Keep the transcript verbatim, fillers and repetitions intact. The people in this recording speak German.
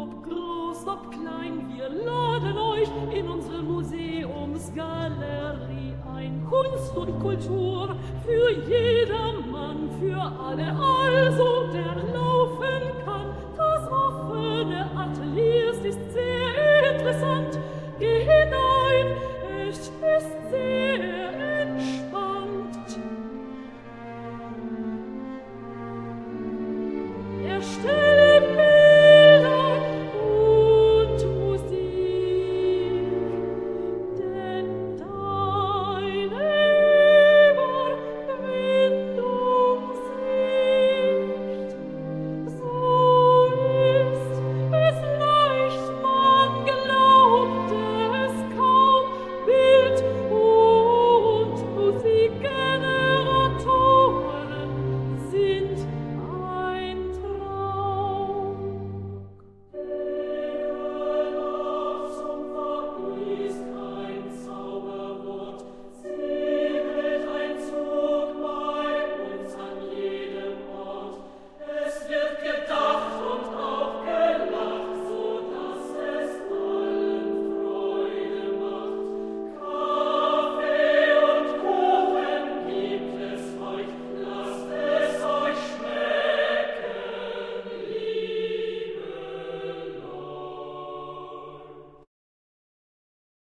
Ob groß, ob klein, wir laden euch in unsere Museumsgalerie ein. Kunst und Kultur für jedermann, für alle also, der laufen kann. Das offene Atelier ist sehr interessant. Geh hinein, es ist sehr